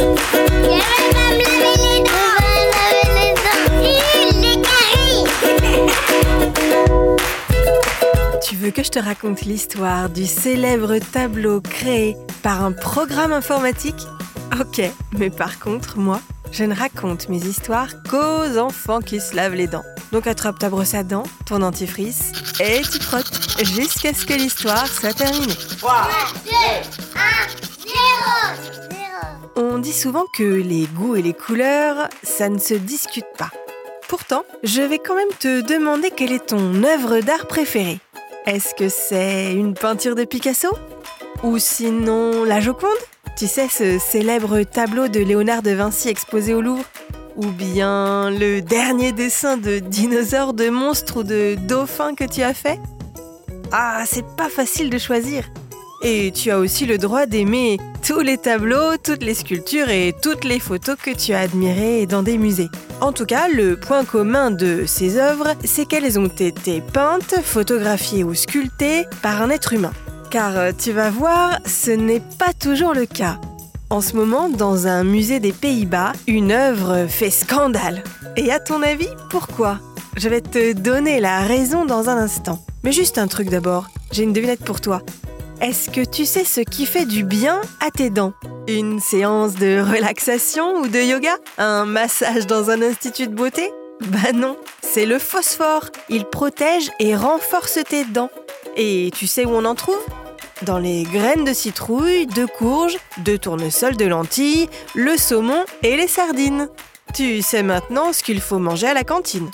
Tu veux que je te raconte l'histoire du célèbre tableau créé par un programme informatique ? Ok, mais par contre, moi, je ne raconte mes histoires qu'aux enfants qui se lavent les dents. Donc attrape ta brosse à dents, ton dentifrice et tu frottes jusqu'à ce que l'histoire soit terminée. 3, 2, 1, 0. On dit souvent que les goûts et les couleurs, ça ne se discute pas. Pourtant, je vais quand même te demander quelle est ton œuvre d'art préférée. Est-ce que c'est une peinture de Picasso ? Ou sinon la Joconde ? Tu sais, ce célèbre tableau de Léonard de Vinci exposé au Louvre ? Ou bien le dernier dessin de dinosaures, de monstres ou de dauphins que tu as fait ? Ah, c'est pas facile de choisir. Et tu as aussi le droit d'aimer tous les tableaux, toutes les sculptures et toutes les photos que tu as admirées dans des musées. En tout cas, le point commun de ces œuvres, c'est qu'elles ont été peintes, photographiées ou sculptées par un être humain. Car tu vas voir, ce n'est pas toujours le cas. En ce moment, dans un musée des Pays-Bas, une œuvre fait scandale. Et à ton avis, pourquoi ? Je vais te donner la raison dans un instant. Mais juste un truc d'abord, j'ai une devinette pour toi. Est-ce que tu sais ce qui fait du bien à tes dents ? Une séance de relaxation ou de yoga ? Un massage dans un institut de beauté ? Bah non, c'est le phosphore. Il protège et renforce tes dents. Et tu sais où on en trouve ? Dans les graines de citrouille, de courge, de tournesol, de lentilles, le saumon et les sardines. Tu sais maintenant ce qu'il faut manger à la cantine.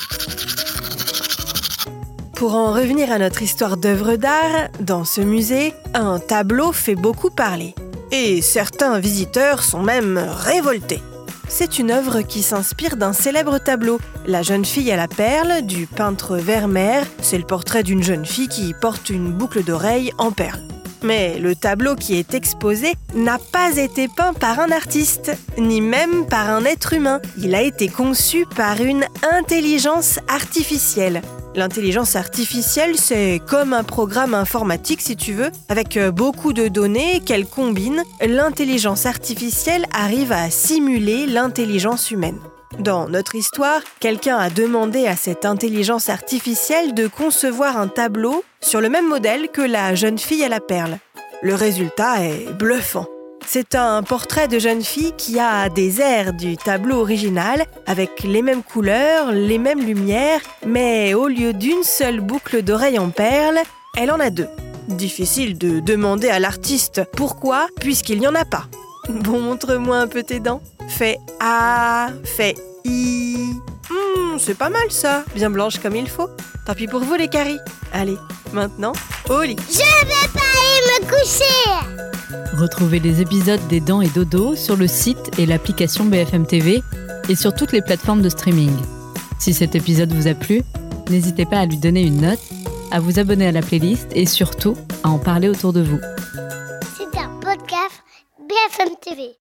Pour en revenir à notre histoire d'œuvre d'art, dans ce musée, un tableau fait beaucoup parler. Et certains visiteurs sont même révoltés. C'est une œuvre qui s'inspire d'un célèbre tableau, La jeune fille à la perle, du peintre Vermeer. C'est le portrait d'une jeune fille qui porte une boucle d'oreille en perles. Mais le tableau qui est exposé n'a pas été peint par un artiste, ni même par un être humain. Il a été conçu par une intelligence artificielle. L'intelligence artificielle, c'est comme un programme informatique, si tu veux, avec beaucoup de données qu'elle combine. L'intelligence artificielle arrive à simuler l'intelligence humaine. Dans notre histoire, quelqu'un a demandé à cette intelligence artificielle de concevoir un tableau sur le même modèle que La jeune fille à la perle. Le résultat est bluffant. C'est un portrait de jeune fille qui a des airs du tableau original, avec les mêmes couleurs, les mêmes lumières, mais au lieu d'une seule boucle d'oreille en perles, elle en a deux. Difficile de demander à l'artiste pourquoi, puisqu'il n'y en a pas. Bon, montre-moi un peu tes dents. Fais A, fais I. C'est pas mal ça, bien blanche comme il faut. Tant pis pour vous les caries. Allez, maintenant, au lit. Je vais pas aller me coucher. Retrouvez les épisodes des Dents et Dodo sur le site et l'application BFM TV et sur toutes les plateformes de streaming. Si cet épisode vous a plu, n'hésitez pas à lui donner une note, à vous abonner à la playlist et surtout à en parler autour de vous. C'est un podcast BFM TV.